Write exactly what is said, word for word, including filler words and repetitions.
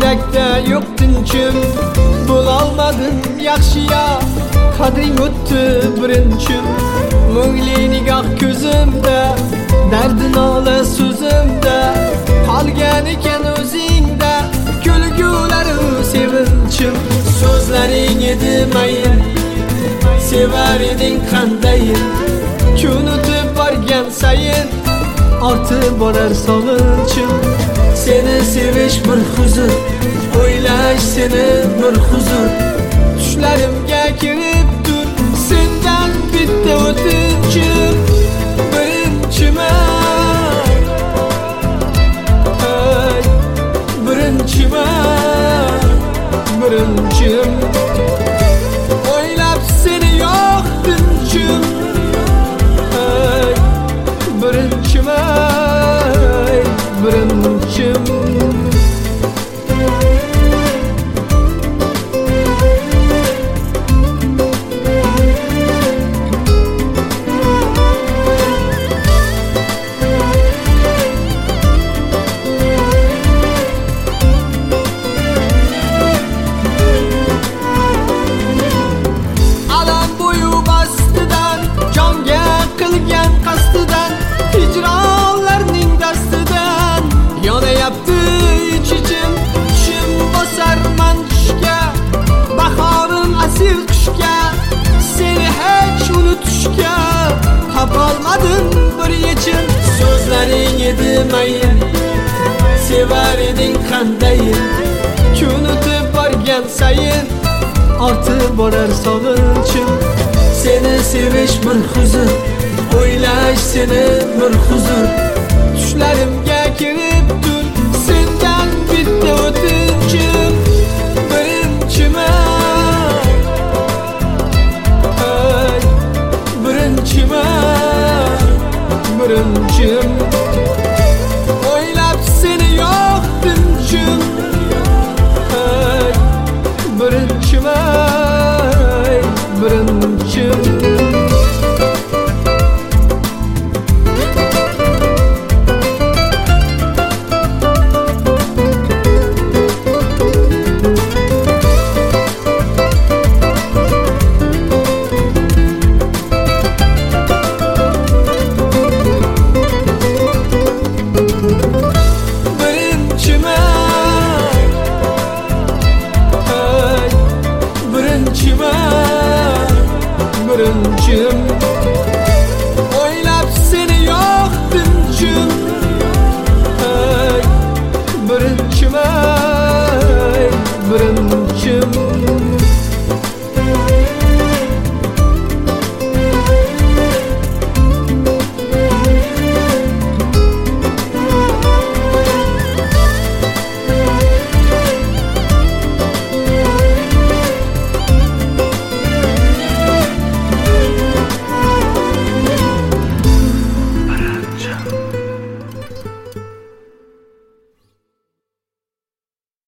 yurakda yo'q tinchim, bo'lolmadim yaxshiya, qadring o'tdi birinchim. Mungli nigoh ko'zimda, dardi nola so'zimda, qolgan ekan o'zingda kulgularu sevinchim. So'zlaring edi mayin, sevar eding qandayin, kun o'tib borgan sayin ortib borar sog'inchim. Seni sevish bir huzur, o'ylash seni bir huzur. Tushlarimga kirib tur, sendan bitta o'tinchim. Birinchiman, ay, birinchiman, birinchim. O'ylab seni yo'q tinchim, ay, birinchiman, birinchim. Tapolmadim bir yechim. So'zlaring edi mayin, sevar eding qandayin, kun o'tib borgan sayin ortib borar sog'inchim. Seni sevish bir huzur, o'ylash seni bir huzur. Tushlarimga kirib tur, sendan bitta o'tinchim. Birinchiman, ay, birinchiman, birinchim. O'ylab seni yo'q tinchim, ay, birinchiman, birinchim. Birinchiman, birinchiman.